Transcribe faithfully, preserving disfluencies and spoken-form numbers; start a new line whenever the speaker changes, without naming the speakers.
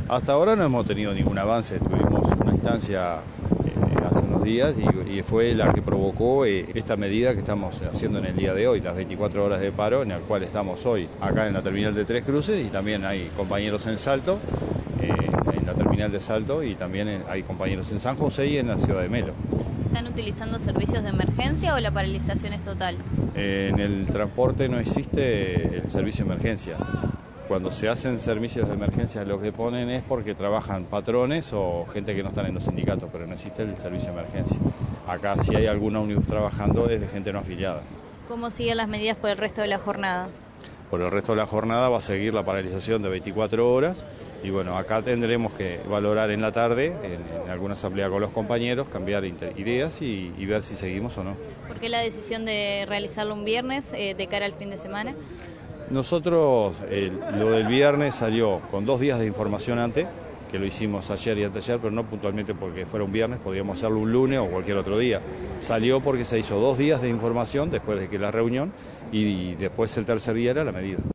Hasta ahora no hemos tenido ningún avance, tuvimos una instancia eh, hace unos días y, y fue la que provocó eh, esta medida que estamos haciendo en el día de hoy, las veinticuatro horas de paro, en el cual estamos hoy acá en la terminal de Tres Cruces, y también hay compañeros en Salto, eh, en la terminal de Salto, y también en, hay compañeros en San José y en la ciudad de Melo.
¿Están utilizando servicios de emergencia o la paralización es total?
Eh, en el transporte no existe el servicio de emergencia. Cuando se hacen servicios de emergencia, lo que ponen es porque trabajan patrones o gente que no están en los sindicatos, pero no existe el servicio de emergencia. Acá si hay algún ómnibus trabajando es de gente no afiliada.
¿Cómo siguen las medidas por el resto de la jornada?
Por el resto de la jornada va a seguir la paralización de veinticuatro horas y bueno, acá tendremos que valorar en la tarde, en, en alguna asamblea con los compañeros, cambiar ideas y, y ver si seguimos o no.
¿Por qué la decisión de realizarlo un viernes eh, de cara al fin de semana?
Nosotros, eh, lo del viernes salió con dos días de información antes, que lo hicimos ayer y anteayer, pero no puntualmente porque fuera un viernes, podríamos hacerlo un lunes o cualquier otro día. Salió porque se hizo dos días de información después de que la reunión y, y después el tercer día era la medida.